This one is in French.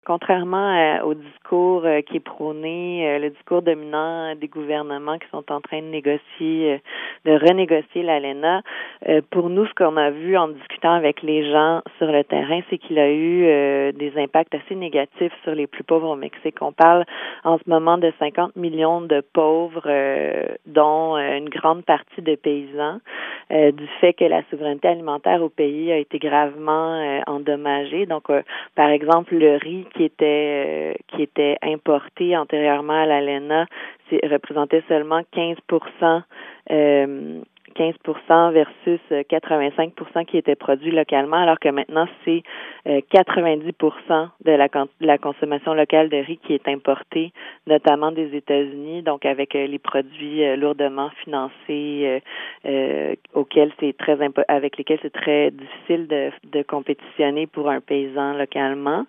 Contrairement au discours qui est prôné, le discours dominant des gouvernements qui sont en train de négocier, de renégocier l'ALENA, pour nous, ce qu'on a vu en discutant avec les gens sur le terrain, c'est qu'il a eu des impacts assez négatifs sur les plus pauvres au Mexique. On parle en ce moment de 50 millions de pauvres, dont une grande partie de paysans, du fait que la souveraineté alimentaire au pays a été gravement endommagée. Donc, par exemple, le riz qui était importé antérieurement à l'ALENA représentait seulement 15% versus 85% qui était produit localement, alors que maintenant, c'est 90% de la consommation locale de riz qui est importée, notamment des États-Unis, donc avec les produits lourdement financés avec lesquels c'est très difficile de compétitionner pour un paysan localement.